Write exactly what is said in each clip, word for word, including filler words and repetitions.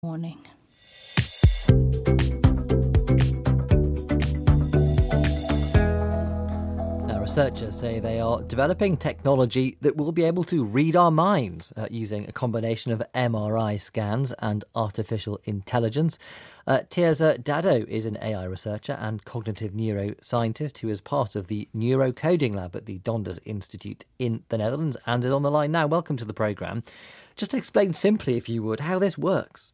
Morning. Now, researchers say they are developing technology that will be able to read our minds uh, using a combination of M R I scans and artificial intelligence. Uh, Tirza Dado is an A I researcher and cognitive neuroscientist who is part of the Neurocoding Lab at the Donders Institute in the Netherlands and is on the line now. Welcome to the programme. Just explain simply, if you would, how this works.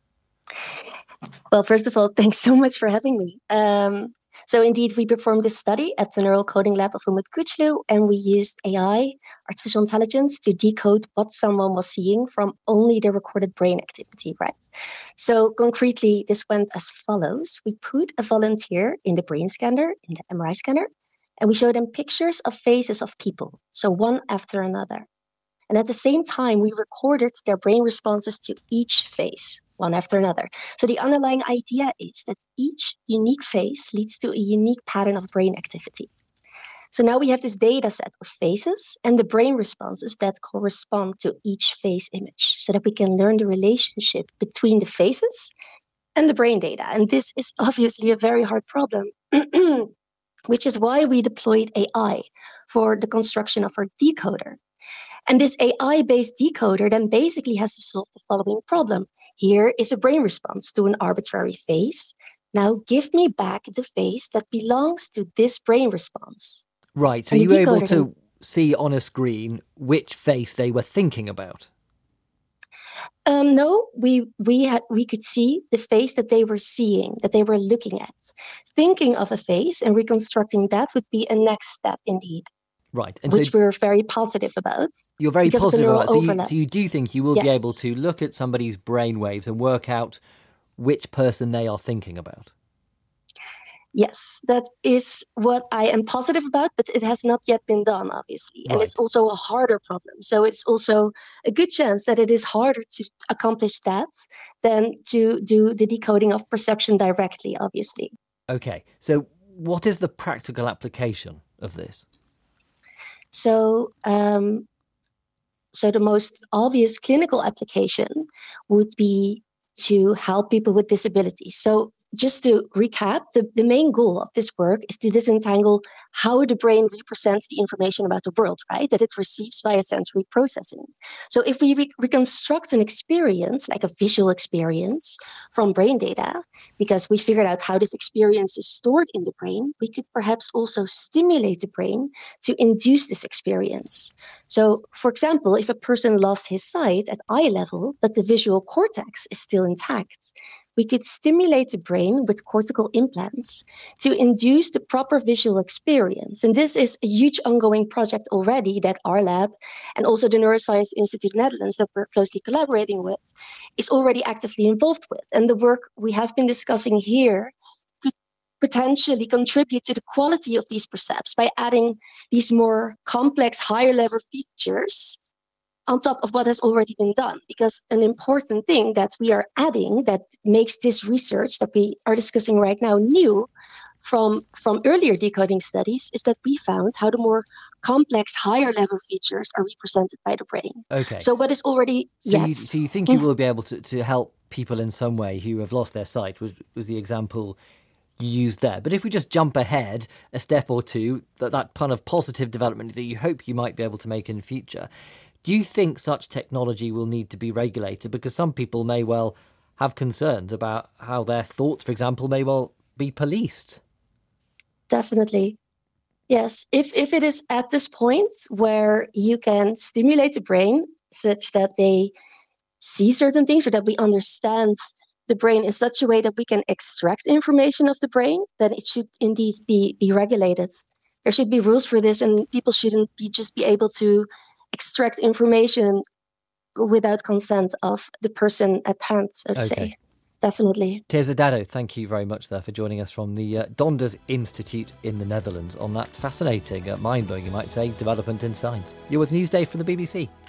Well, first of all, thanks so much for having me. Um, so indeed, we performed this study at the Neural Coding Lab of Umut Güçlü, and we used A I, artificial intelligence, to decode what someone was seeing from only the recorded brain activity, right? So concretely, this went as follows. We put a volunteer in the brain scanner, in the M R I scanner, and we showed them pictures of faces of people, so one after another. And at the same time, we recorded their brain responses to each face, one after another. So the underlying idea is that each unique face leads to a unique pattern of brain activity. So now we have this data set of faces and the brain responses that correspond to each face image so that we can learn the relationship between the faces and the brain data. And this is obviously a very hard problem, which is why we deployed A I for the construction of our decoder. And this A I-based decoder then basically has to solve the following problem. Here is a brain response to an arbitrary face. Now give me back the face that belongs to this brain response. Right, so you were able to then see on a screen which face they were thinking about? Um, no, we we had we could see the face that they were seeing, that they were looking at. Thinking of a face and reconstructing that would be a next step indeed. Right. And which so we're very positive about. You're very positive about it. So you, so you do think you will yes. be able to look at somebody's brainwaves and work out which person they are thinking about? Yes, that is what I am positive about, but it has not yet been done, obviously. Right. And it's also a harder problem. So it's also a good chance that it is harder to accomplish that than to do the decoding of perception directly, obviously. Okay. So what is the practical application of this? So, um, so the most obvious clinical application would be to help people with disabilities. So just to recap, the, the main goal of this work is to disentangle how the brain represents the information about the world, right? That it receives via sensory processing. So if we re- reconstruct an experience, like a visual experience from brain data, because we figured out how this experience is stored in the brain, we could perhaps also stimulate the brain to induce this experience. So, for example, if a person lost his sight at eye level, but the visual cortex is still intact, we could stimulate the brain with cortical implants to induce the proper visual experience. And this is a huge ongoing project already that our lab and also the Neuroscience Institute Netherlands that we're closely collaborating with is already actively involved with. And the work we have been discussing here could potentially contribute to the quality of these percepts by adding these more complex, higher level features on top of what has already been done. Because an important thing that we are adding that makes this research that we are discussing right now new from, from earlier decoding studies is that we found how the more complex, higher level features are represented by the brain. Okay. So what is already, so yes. You, so you think you will be able to, to help people in some way who have lost their sight, was, was the example you used there. But if we just jump ahead a step or two, that, that kind of positive development that you hope you might be able to make in the future, do you think such technology will need to be regulated? Because some people may well have concerns about how their thoughts, for example, may well be policed. Definitely. Yes. If if it is at this point where you can stimulate the brain such that they see certain things or that we understand the brain in such a way that we can extract information of the brain, then it should indeed be, be regulated. There should be rules for this, and people shouldn't be just be able to extract information without consent of the person at hand, so to Okay. say. Definitely. Tirza Dado, thank you very much there for joining us from the uh, Donders Institute in the Netherlands on that fascinating, uh, mind-blowing, you might say, development in science. You're with Newsday from the B B C.